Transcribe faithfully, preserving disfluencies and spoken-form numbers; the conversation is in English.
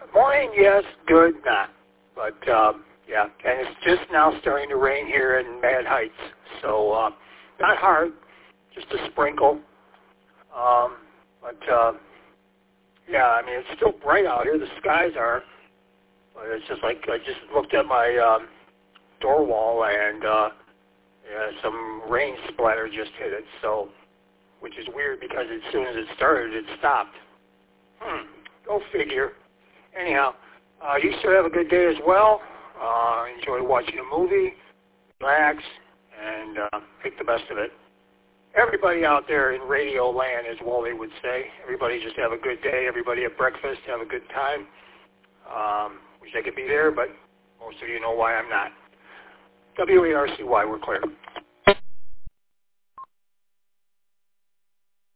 Morning, yes, good, not. But, um, yeah, and it's just now starting to rain here in Mad Heights. So, uh, not hard, just a sprinkle. Um, but, uh, yeah, I mean, it's still bright out here. The skies are. But it's just like I just looked at my um, door wall and uh, yeah, some rain splatter just hit it. So, which is weird because as soon as it started, it stopped. Hmm, go figure. Anyhow, uh, you should have a good day as well. Uh, enjoy watching a movie, relax, and uh, make the best of it. Everybody out there in radio land, as Wally would say, everybody just have a good day. Everybody at breakfast, have a good time. Um, wish I could be there, but most of you know why I'm not. W A R C Y, we're clear.